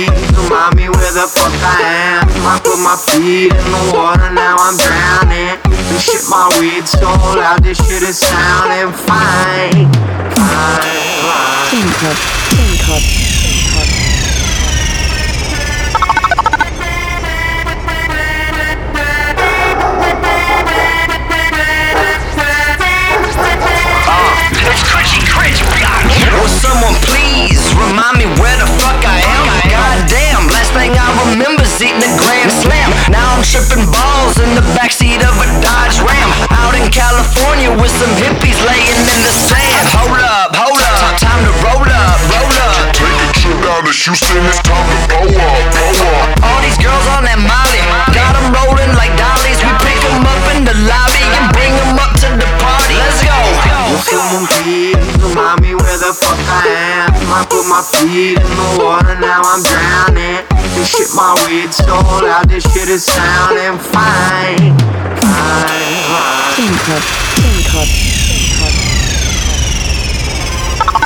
feelings remind me where the fuck I am. I put my feet in the water, now I'm drowning. And shit, my weed so loud, this shit is sounding fine. Think up. Will someone please remind me where the fuck I am? Goddamn, last thing I remember's eating a Grand Slam. Now I'm tripping balls in the backseat of a Dodge Ram. Out in California with some hippies laying in the sand. Hold up, time to roll up. Take a trip down to Houston, it's time to blow up. All these girls on that Molly, got them rolling like dollies. We pick them up in the lobby and bring them up to the party. Let's go. Will someone please remind me where the fuck I am? I put my feet in the water, now I'm drowning. And shit, my weed so loud, this shit is sounding fine. Think up.